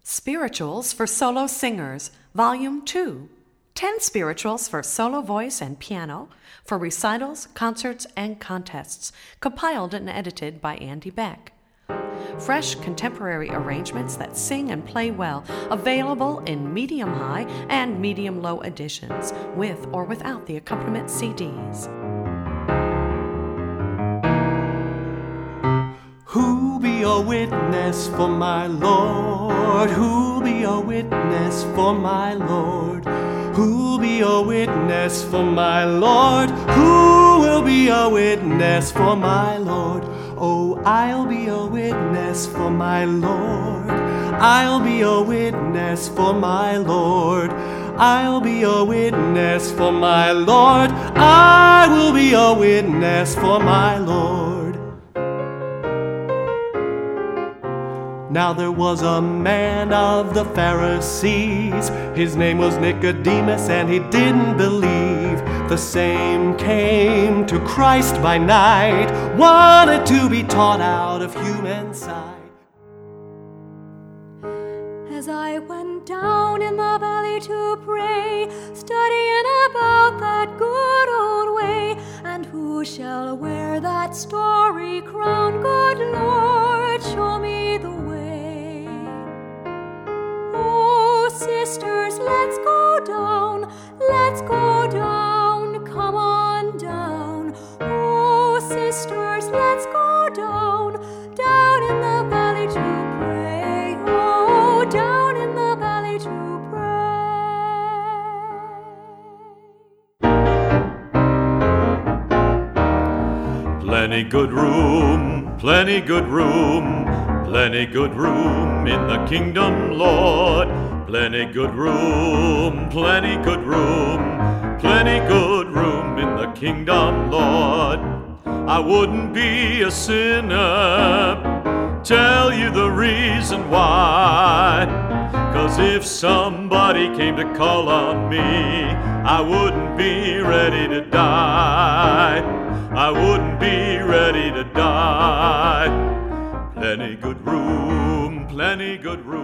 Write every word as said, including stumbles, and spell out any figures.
Spirituals for Solo Singers, Volume two. Ten spirituals for solo voice and piano, for recitals, concerts, and contests, compiled and edited by Andy Beck. Fresh contemporary arrangements that sing and play well, available in medium-high and medium-low editions, with or without the accompaniment C Ds. Who'll be a witness for my Lord? Who'll be a witness for my Lord? Who'll be a witness for my Lord? Who will be a witness for my Lord? Oh, I'll be a witness for my Lord. I'll be a witness for my Lord. I'll be a witness for my Lord. I will be a witness for my Lord. Now there was a man of the Pharisees. His name was Nicodemus, and he didn't believe. The same came to Christ by night, wanted to be taught out of human sight. As I went down in the valley to pray, studying about that good old way, and who shall wear that starry crown? Good Lord, show me the way. Oh, sisters, let's go down, let's go down, come on down. Oh, sisters, let's go down, down in the valley to pray. Oh, down in the valley to pray. Plenty good room, plenty good room, plenty good room in the kingdom, Lord. Plenty good room, plenty good room, plenty good room in the kingdom, Lord. I wouldn't be a sinner, tell you the reason why. 'Cause if somebody came to call on me, I wouldn't be ready to die. I wouldn't be ready to die. Plenty good room, plenty good room.